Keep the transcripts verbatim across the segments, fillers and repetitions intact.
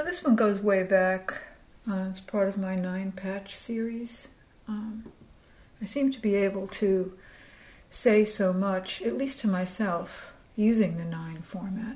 this one goes way back. Uh, it's part of my nine patch series. Um, I seem to be able to say so much, at least to myself, using the nine format.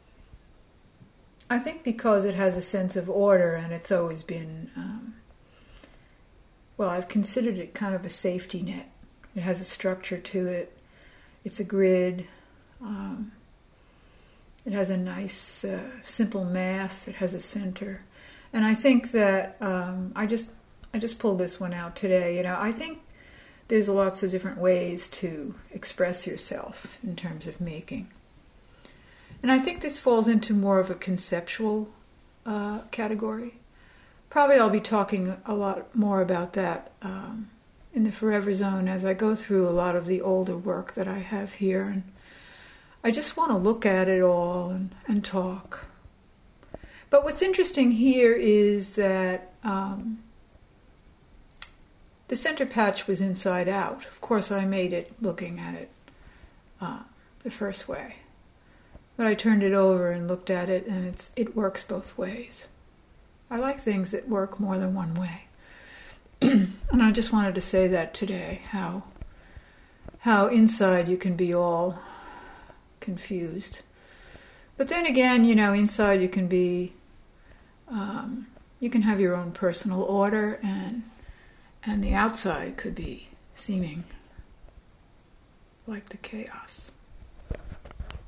I think because it has a sense of order, and it's always been, um, well, I've considered it kind of a safety net. It has a structure to it. It's a grid. Um, it has a nice, uh, simple math. It has a center. And I think that um, I just I just pulled this one out today. You know, I think there's lots of different ways to express yourself in terms of making. And I think this falls into more of a conceptual uh, category. Probably I'll be talking a lot more about that um, in the Forever Zone as I go through a lot of the older work that I have here. And I just want to look at it all and, and talk. But what's interesting here is that um, the center patch was inside out. Of course, I made it looking at it uh, the first way. But I turned it over and looked at it, and it's it works both ways. I like things that work more than one way. And I just wanted to say that today, how, how inside you can be all confused. But then again, you know, inside you can be, um, you can have your own personal order, and and the outside could be seeming like the chaos.